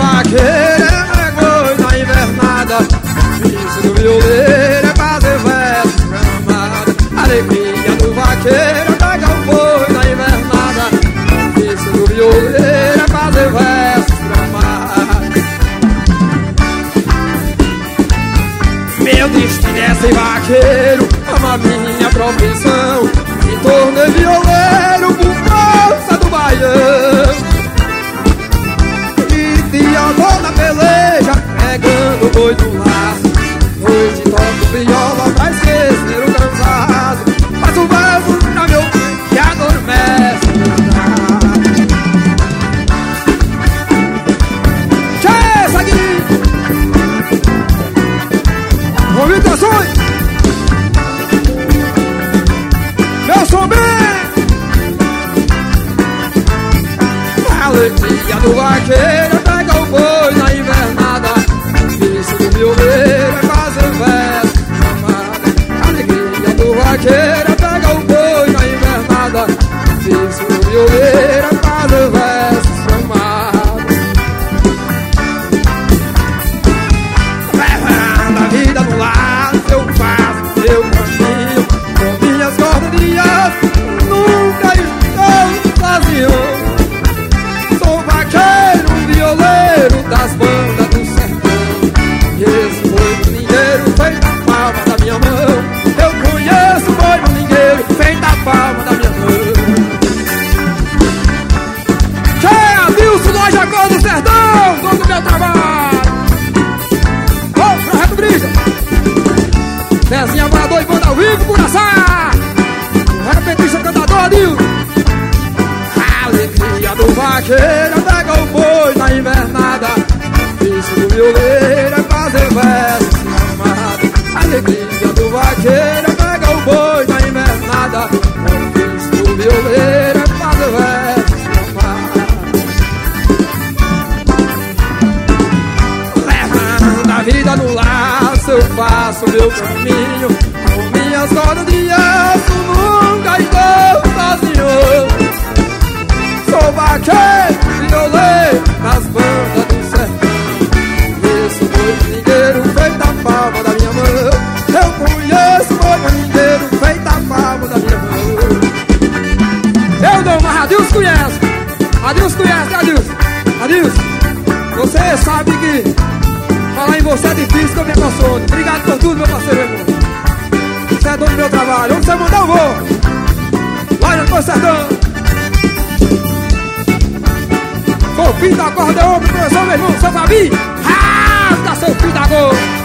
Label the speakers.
Speaker 1: vaqueiro é boi na invernada, vício do violeiro é fazer verso gramado. Alegria do vaqueiro é pegar o boi na invernada, vício do violeiro é fazer verso gramado. Meu destino é ser vaqueiro, ama minha profissão, me tornei violeiro por causa do baião. Eu vou na peleja, pegando o boi do laço. Noite toco viola pra esquecer o cansado. Faço verso pra meu bem que adormece na tarde. Chega aqui! Convidações! Meu som bem! Alegria do vaqueiro pega o boi na invernada, vício do violeiro é fazer verso gramado. Alegria do vaqueiro pega o boi na invernada, vício do violeiro é fazer verso gramado. Levando a vida no lado, eu faço meu caminho com minhas cordas de aço, nunca estou sozinho. Das bandas do sertão, e esse boi domingueiro feito a palma da minha mão. Eu conheço o boi domingueiro feito a palma da minha mão. Cheia, Wilson, nós Jacó do sertão, dono do meu trabalho. Ô, Projeto Brisa, Zezinha Voador e banda ao vivo, Curaçá. Repetista cantador, Adilson. Alegria do vaqueiro pega o boi na invernada, vício do violeiro é fazer verso gramado. Alegria do vaqueiro pega o boi na invernada, vício do violeiro é fazer verso gramado. Levando a vida no laço, eu faço meu caminho com minhas cordas de aço, nunca estou sozinho. Sou vaqueiro, violeiro nas bandas do sertão, esse boi domingueiro feito a palma da minha mão. Eu conheço o boi domingueiro feito a palma da minha mão. Eu não, mas Adilson conhece. Adilson conhece, Adilson. Adilson, você sabe que falar em você é difícil, que eu me emociono. Obrigado por tudo, meu parceiro, irmão. Você é dono do meu trabalho. Onde você mandar eu vou. Loja do Sertão. Sou filho da acordeon, professor, meu irmão, seu Fabi. Rasga seu filho da gol.